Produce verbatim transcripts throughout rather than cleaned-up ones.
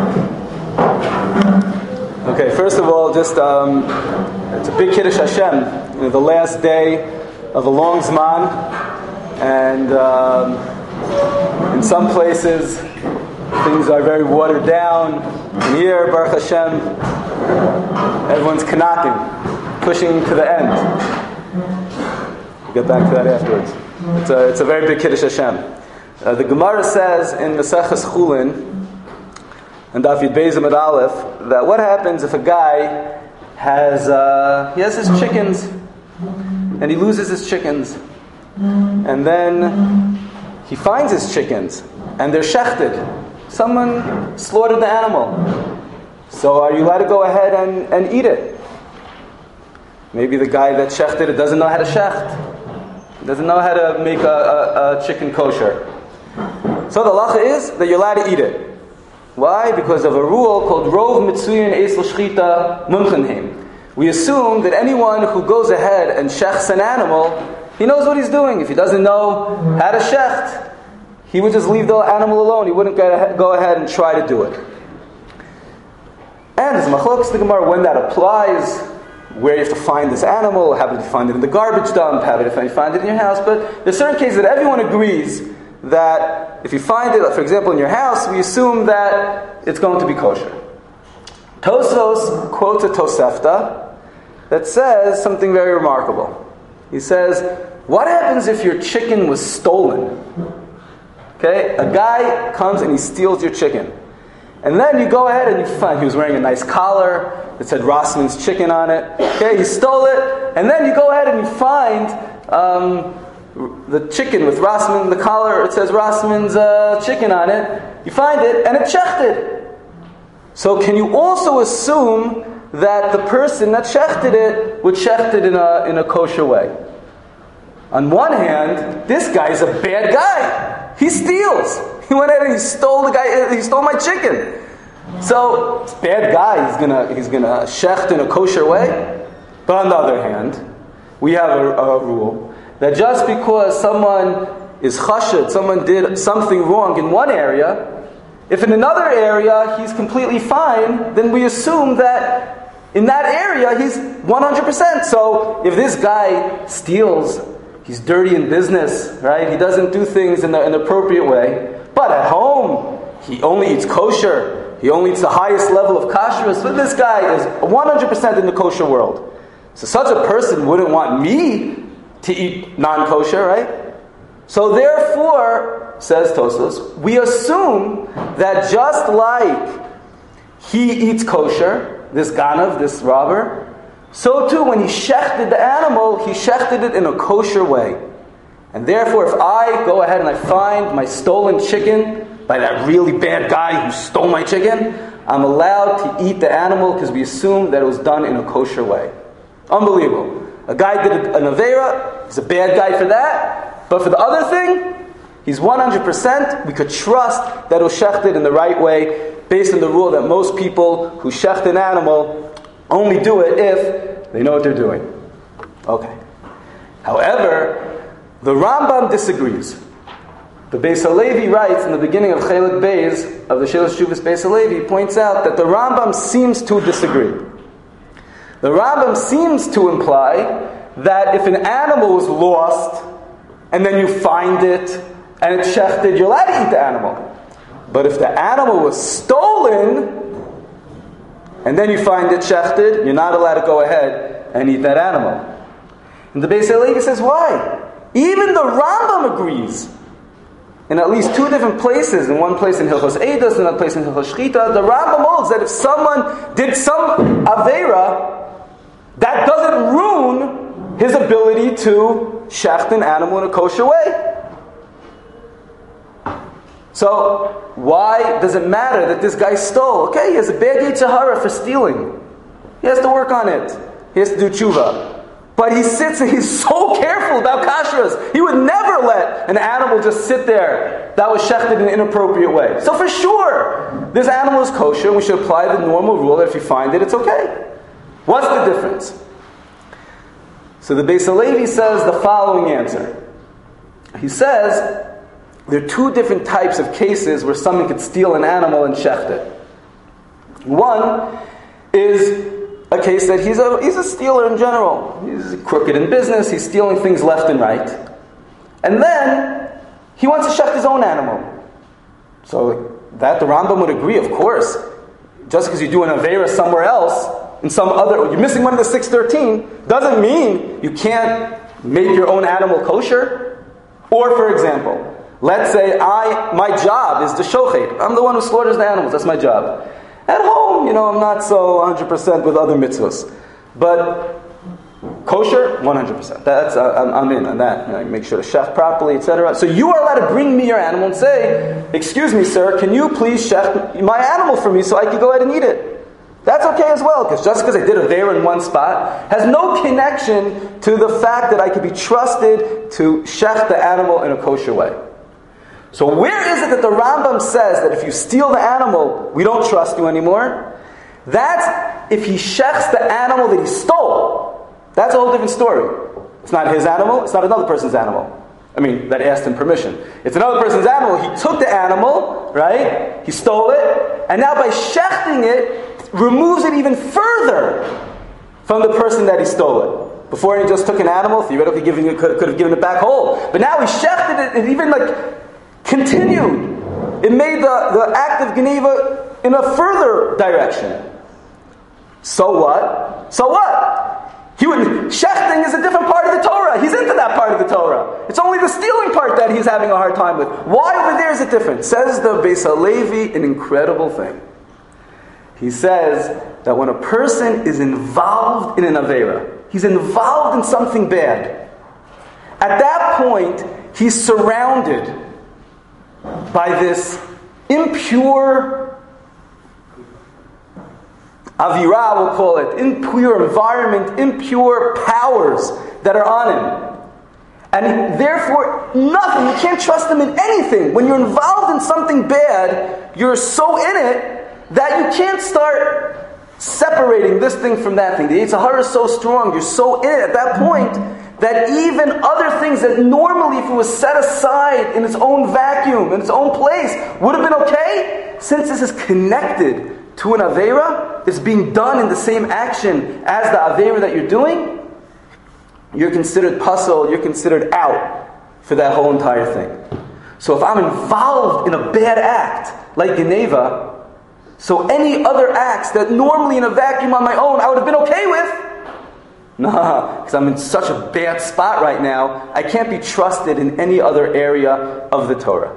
Okay, first of all, just um, it's a big Kiddush Hashem. You know, the last day of a long Zman, and um, in some places things are very watered down. And here, Baruch Hashem, everyone's knocking, pushing to the end. We'll get back to that afterwards. It's a, it's a very big Kiddush Hashem. Uh, the Gemara says in Maseches Chulin, and Daf Yud Beis Amud Aleph, that what happens if a guy has uh, he has his chickens and he loses his chickens, and then he finds his chickens and they're shechted. Someone slaughtered the animal. So are you allowed to go ahead and, and eat it? Maybe the guy that shechted it doesn't know how to shecht. He doesn't know how to make a, a, a chicken kosher. So the halacha is that you're allowed to eat it. Why? Because of a rule called Rov Mitzuyin Eis L'Shchita Munchenheim. We assume that anyone who goes ahead and shechts an animal, he knows what he's doing. If he doesn't know how to shecht, he would just leave the animal alone. He wouldn't go ahead and try to do it. And there's machlokes the Gemara when that applies, where you have to find this animal, how did you find it in the garbage dump, how did you find it in your house. But there's certain cases that everyone agrees that if you find it, for example, in your house, we assume that it's going to be kosher. Tosfos quotes a Tosefta that says something very remarkable. He says, what happens if your chicken was stolen? Okay, a guy comes and he steals your chicken. And then you go ahead and you find, he was wearing a nice collar that said Rossman's Chicken on it. Okay, he stole it. And then you go ahead and you find um, the chicken with Rossman, the collar, it says Rossman's uh, Chicken on it. You find it and it's shechted. So can you also assume that the person that shechted it would shecht it in a, in a kosher way? On one hand, this guy is a bad guy. He steals. He went ahead and he stole the guy. He stole my chicken. So this bad guy, he's gonna he's gonna shecht in a kosher way. But on the other hand, we have a, a rule that just because someone is chashid, someone did something wrong in one area, if in another area he's completely fine, then we assume that in that area he's one hundred percent. So if this guy steals, he's dirty in business, right? He doesn't do things in the, an appropriate way. But at home, he only eats kosher. He only eats the highest level of kashrus. So this guy is one hundred percent in the kosher world. So such a person wouldn't want me to eat non-kosher, right? So therefore, says Tosfos, we assume that just like he eats kosher, this ganav, this robber, so too, when he shechted the animal, he shechted it in a kosher way. And therefore, if I go ahead and I find my stolen chicken by that really bad guy who stole my chicken, I'm allowed to eat the animal because we assume that it was done in a kosher way. Unbelievable. A guy did an aveira, he's a bad guy for that, but for the other thing, he's one hundred percent. We could trust that it was shechted in the right way, based on the rule that most people who shecht an animal only do it if they know what they're doing. Okay. However, the Rambam disagrees. The Beis Halevi writes in the beginning of Chelik Beis of the Sheilas Shuvas Beis Halevi, points out that the Rambam seems to disagree. The Rambam seems to imply that if an animal was lost and then you find it and it's shechted, you're allowed to eat the animal. But if the animal was stolen and then you find it shechted, you're not allowed to go ahead and eat that animal. And the Beis Halevi says, why? Even the Rambam agrees. In at least two different places, in one place in Hilchos Eidos, in another place in Hilchos Shchita, the Rambam holds that if someone did some aveira, that doesn't ruin his ability to shecht an animal in a kosher way. So, why does it matter that this guy stole? Okay, he has a bad Yetzer Hara for stealing. He has to work on it. He has to do tshuva. But he sits and he's so careful about kashrus. He would never let an animal just sit there that was shechted in an inappropriate way. So for sure, this animal is kosher, and we should apply the normal rule that if you find it, it's okay. What's the difference? So the Beis Halevi says the following answer. He says there are two different types of cases where someone could steal an animal and shecht it. One is a case that he's a, he's a stealer in general. He's crooked in business, he's stealing things left and right. And then, he wants to shecht his own animal. So, that the Rambam would agree, of course. Just because you do an Aveira somewhere else, in some other, you're missing one of the six thirteen, doesn't mean you can't make your own animal kosher. Or, for example, let's say I, my job is to shochet. I'm the one who slaughters the animals, that's my job. At home, you know, I'm not so one hundred percent with other mitzvahs. But kosher, one hundred percent. That's, uh, I'm, I'm in on that. You know, make sure to shecht properly, et cetera. So you are allowed to bring me your animal and say, excuse me, sir, can you please shecht my animal for me so I can go ahead and eat it? That's okay as well, because just because I did a there in one spot has no connection to the fact that I could be trusted to shecht the animal in a kosher way. So where is it that the Rambam says that if you steal the animal, we don't trust you anymore? That's if he shechts the animal that he stole. That's a whole different story. It's not his animal, it's not another person's animal. I mean, that asked him permission. It's another person's animal. He took the animal, right? He stole it, and now by shechting it, removes it even further from the person that he stole it. Before he just took an animal, theoretically giving it, could, could have given it back whole. But now he shechted it and even like continued. It made the, the act of Geneva in a further direction. So what? So what? He would, shechting is a different part of the Torah. He's into that part of the Torah. It's only the stealing part that he's having a hard time with. Why over there is it different? Says the Beis HaLevi an incredible thing. He says that when a person is involved in an Aveira, he's involved in something bad, at that point, he's surrounded by this impure Avira, we'll call it, impure environment, impure powers that are on him. And therefore, nothing, you can't trust him in anything. When you're involved in something bad, you're so in it that you can't start separating this thing from that thing. The Yetzer Hara is so strong, you're so in it at that point, that even other things that normally, if it was set aside in its own vacuum, in its own place, would have been okay, since this is connected to an Aveira, it's being done in the same action as the Aveira that you're doing, you're considered puzzle, you're considered out for that whole entire thing. So if I'm involved in a bad act, like Geneva, so any other acts that normally in a vacuum on my own I would have been okay with, nah, because I'm in such a bad spot right now, I can't be trusted in any other area of the Torah.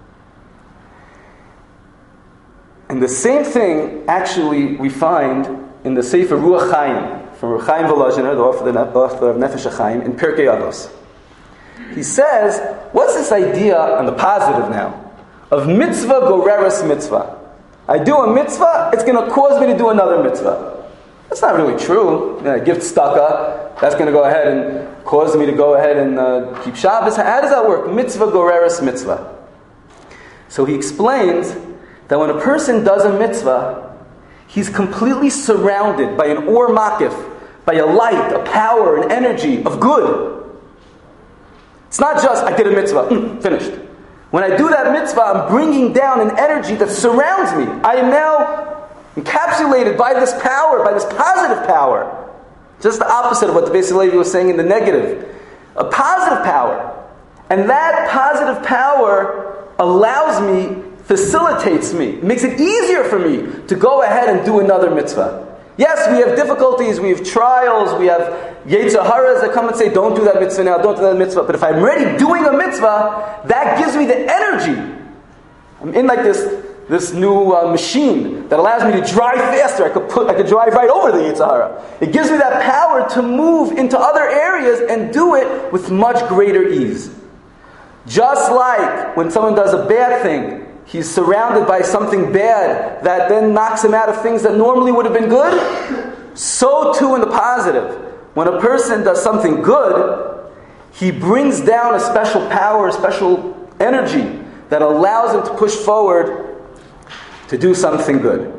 And the same thing, actually, we find in the Sefer Ruach Chaim, from Ruach Chaim Volozhiner, the author of Nefesh HaChaim, in Pirkei Avos. He says, what's this idea, on the positive now, of mitzvah goreres mitzvah? I do a mitzvah, it's going to cause me to do another mitzvah. That's not really true. You know, I give tzedakah, that's going to go ahead and cause me to go ahead and uh, keep Shabbos. How does that work? Mitzvah goreres mitzvah. So he explains that when a person does a mitzvah, he's completely surrounded by an or makif, by a light, a power, an energy of good. It's not just, I did a mitzvah, mm, finished. When I do that mitzvah, I'm bringing down an energy that surrounds me. I am now encapsulated by this power, by this positive power. Just the opposite of what the Beis HaLevi was saying in the negative. A positive power. And that positive power allows me, facilitates me, makes it easier for me to go ahead and do another mitzvah. Yes, we have difficulties, we have trials, we have Yetzer Haras that come and say, don't do that mitzvah now, don't do that mitzvah. But if I'm already doing a mitzvah, that gives me the energy. I'm in like this this new uh, machine that allows me to drive faster. I could put, I could drive right over the Yetzer Hara. It gives me that power to move into other areas and do it with much greater ease. Just like when someone does a bad thing, he's surrounded by something bad that then knocks him out of things that normally would have been good. So too in the positive. When a person does something good, he brings down a special power, a special energy that allows him to push forward to do something good.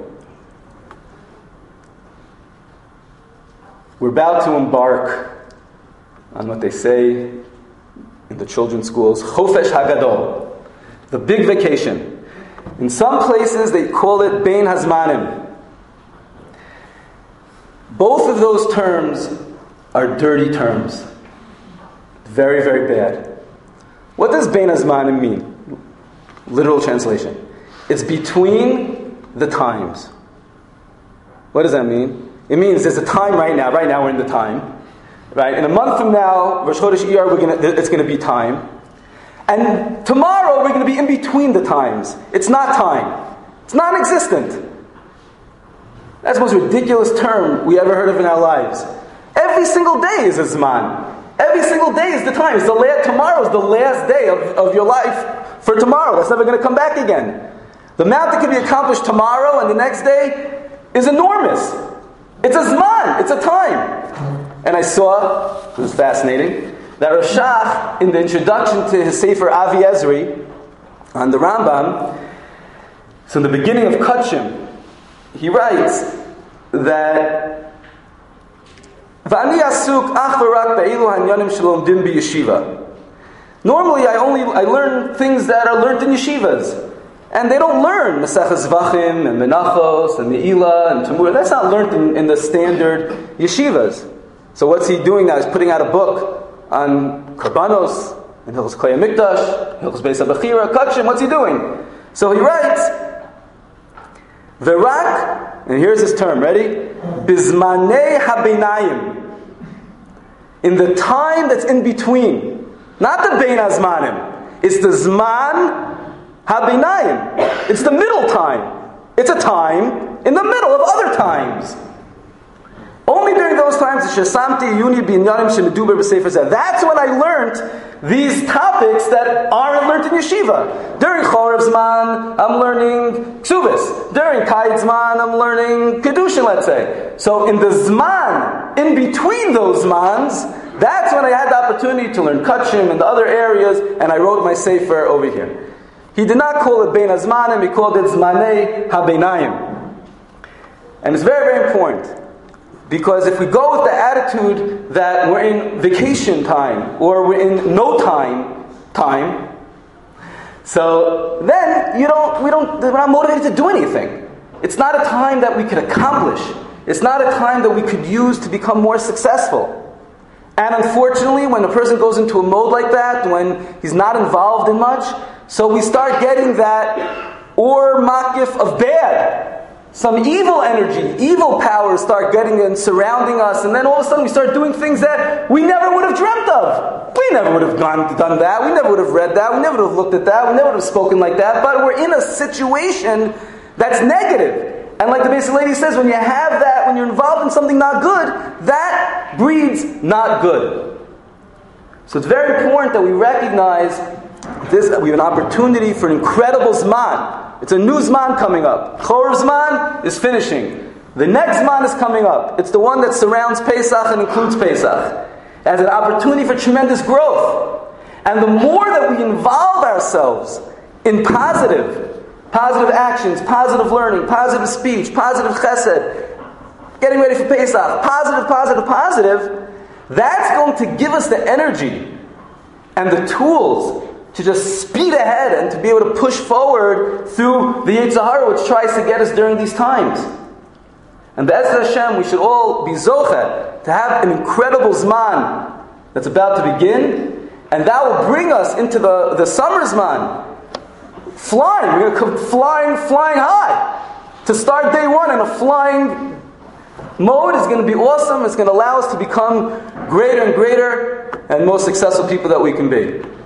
We're about to embark on what they say in the children's schools, Chofesh Hagadol, the big vacation. In some places they call it Bein Hazmanim, Both of those terms are dirty terms. Very, very bad. What does Bein Hazmanim mean? Literal translation. It's between the times. What does that mean? It means there's a time right now. Right now we're in the time. Right? In a month from now, Rosh Chodesh Iyar, we're gonna, it's going to be time. And tomorrow we're going to be in between the times. It's not time. It's non-existent. That's the most ridiculous term we ever heard of in our lives. Every single day is a Zman. Every single day is the time. It's the last, tomorrow is the last day of, of your life for tomorrow. That's never going to come back again. The amount that can be accomplished tomorrow and the next day is enormous. It's a Zman. It's a time. And I saw, it was fascinating, that Rosh Shach, in the introduction to his Sefer Avi Ezri, on the Rambam, so in the beginning of Kutchim, he writes that V'ani asuk ach v'rak be'ilu hanyanim shalomdim b'yeshiva. Normally, I only I learn things that are learned in yeshivas, and they don't learn Maseches Zvachim and Menachos and Me'ilah and Tamur. That's not learned in, in the standard yeshivas. So what's he doing now? He's putting out a book on Karbanos and Hilchos Klei HaMikdash, Hilchos Beis HaBechira, Kutchim. What's he doing? So he writes, V'rak, and here's his term, ready? Bizmanei habeinayim. In the time that's in between. Not the Bein Hazmanim. It's the Zman habeinayim. It's the middle time. It's a time in the middle of other times. Only during those times, that's when I learned these topics that aren't learned in yeshiva. During Chorev Zman, I'm learning Ksubis. During Kayit Zman, I'm learning Kedushin, let's say. So in the Zman, in between those Zmans, that's when I had the opportunity to learn Kutchim and the other areas, and I wrote my Sefer over here. He did not call it Bein Hazmanim, he called it Zmanei HaBeinayim. And it's very, very important. Because if we go with the attitude that we're in vacation time, or we're in no time, time, so then you don't, we don't, we're not motivated to do anything. It's not a time that we could accomplish. It's not a time that we could use to become more successful. And unfortunately, when a person goes into a mode like that, when he's not involved in much, so we start getting that or makif of bad. Some evil energy, evil powers start getting and surrounding us, and then all of a sudden we start doing things that we never would have dreamt of. We never would have gone, done that, we never would have read that, we never would have looked at that, we never would have spoken like that, but we're in a situation that's negative. And like the basic lady says, when you have that, when you're involved in something not good, that breeds not good. So it's very important that we recognize this, we have an opportunity for an incredible Zman. It's a new Zman coming up. Chorev Zman is finishing. The next Zman is coming up. It's the one that surrounds Pesach and includes Pesach. It has an opportunity for tremendous growth. And the more that we involve ourselves in positive, positive actions, positive learning, positive speech, positive chesed, getting ready for Pesach, positive, positive, positive, that's going to give us the energy and the tools to just speed ahead and to be able to push forward through the Yetzer Hara, which tries to get us during these times. And Be'ezer Hashem, we should all be zochet to have an incredible Zman that's about to begin, and that will bring us into the, the summer Zman. Flying, we're going to come flying, flying high. To start day one in a flying mode is going to be awesome. It's going to allow us to become greater and greater and most successful people that we can be.